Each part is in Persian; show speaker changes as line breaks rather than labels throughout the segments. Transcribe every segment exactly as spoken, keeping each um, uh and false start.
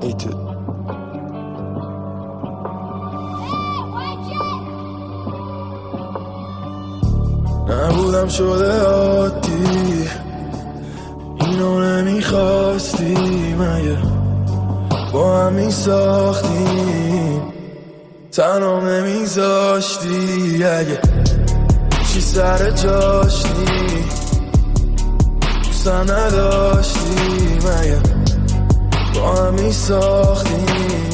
ایتود نبودم شده عادی، اینو نمیخواستی مگه با هم میساختیم، تنها نمیذاشتی اگه چی سر جاشتی، دوستم نداشتی مگه با هم میساختیم،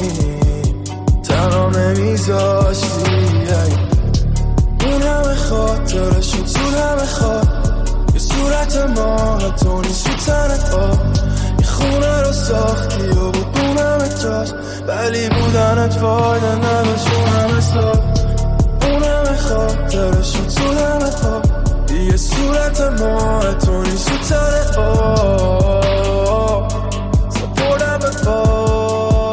تنها نمیذاشتی اگه اون همه خاطرش شد زود همه خواب، یه صورت ماه تو نیست رو تنت آب، یه خونه رو ساختی و بود اون همه جاش، ولی بودنت فایده نداشت اون همه سال، اون همه خاطرش شد زود همه خواب، یه صورت ماه تو نیست رو تنت آب، سپردم به پا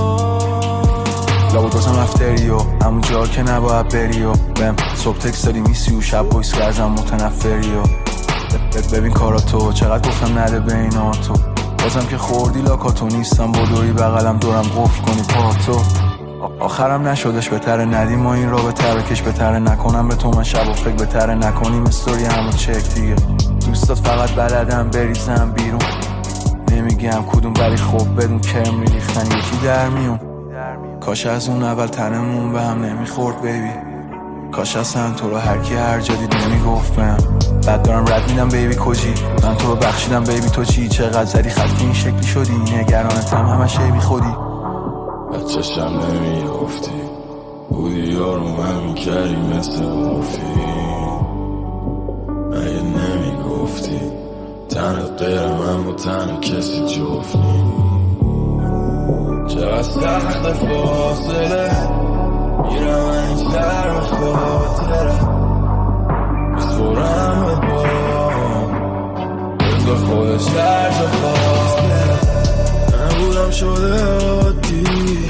لابد بازم افتری و همون جا که نباید بری و بهم صبح تکس دادی میسی و شب بایس که ازم متنفری و ببین کاراتو چقدر گفتم نده بینا تو، بازم که خوردی لاکاتو نیستم بدوی بغلم دورم قفل کنی پاتو، آخرم نشدش بهتره ندیم ما این را بهتره کش بهتره نکنم به تو من شب و فکر بهتره نکنیم استوری همو چک دیگه، دوستات فقط بلدم بریزم بیرون نمیگم کدوم ولی خوب بدون کرم ریختن یکی در میون، کاش از اون اول تنمون به هم نمیخورد بیبی، کاش اصلا تو رو هر کی هر جا دید نمیگفت بهم، بعد دارم رد میدم بیبی کجی من تو رو بخشیدم بیبی تو چی چقدر زدی خط این شکلی شدی نگرانتم همش ای بی خودی،
بچه‌شم نمیگفتی بودی یارو من میکردی مثل مورفین، مگه نمیگفتی تنت غیر من با تن کسی جفتی، چقدر سخت فاصله میرم این شهر به خاطره بسپرم به بام بذار خودش در جا خواست نبودم شده عادی،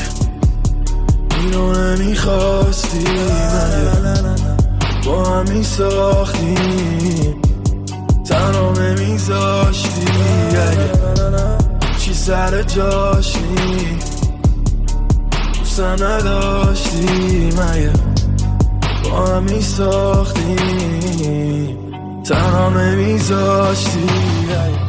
اینو نمیخواستی مگه با هم میساختیم، تنها نمیذاشتی اگه چی سر جاش نی، دوستم نداشتی مگه با هم میساختیم، تنها نمیذاشتی